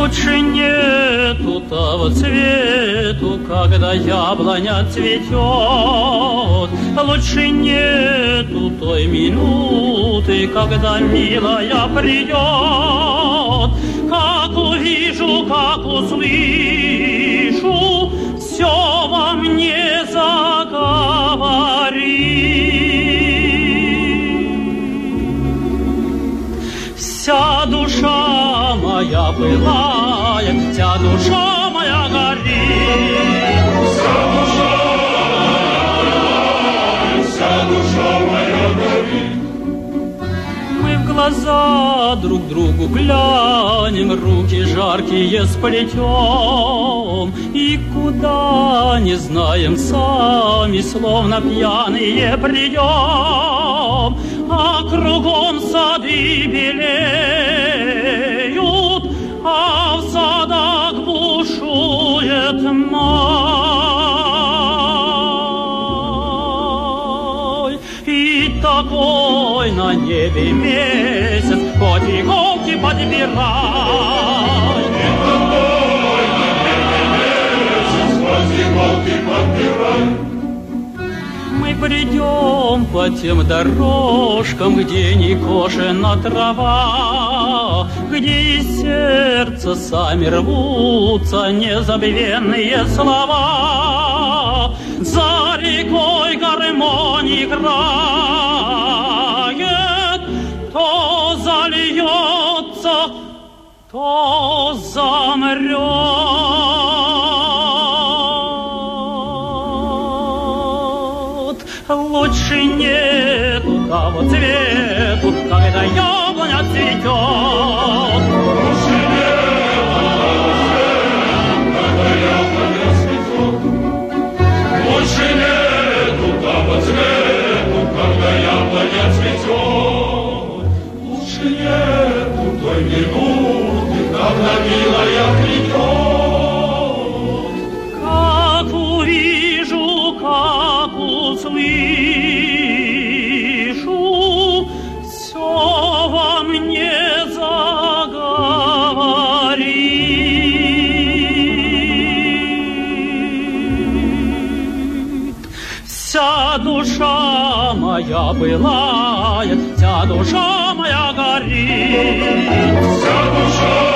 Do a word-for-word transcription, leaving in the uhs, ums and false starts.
Лучше нету того цвету, когда яблоня цветет. Лучше нету той минуты, когда милая придет. Как увижу, как услышу, все во мне заговорит. Вся душа моя пылает, вся душа моя горит. Вся душа моя пылает, вся душа моя горит. Мы в глаза друг другу глянем, руки жаркие сплетем, и куда не знаем сами, словно пьяные придем, а кругом сады белеют, а в садах бушует май. И такой на небе месяц, хоть иголки подбирай. И такой на небе месяц, хоть иголки подбирай. Мы придем по тем дорожкам, где не кошена трава, где из сердца сами рвутся незабвенные слова. За рекой гармонь играет, то зальется, то замрет. Лучше нету того цвету, когда яблоня цветет. Лучше нету того цвету, когда яблоня цветет. Лучше нету того цвету, когда яблоня цветет. Лучше нету той минуты, когда милая придет. Как увижу, как услышу, все во мне заговорит. Вся душа моя пылает, вся душа моя горит. Вся душа